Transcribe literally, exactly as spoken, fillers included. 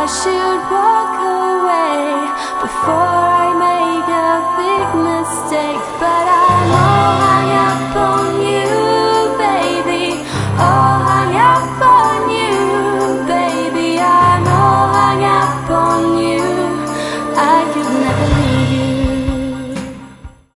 I should walk away before I make a big mistake.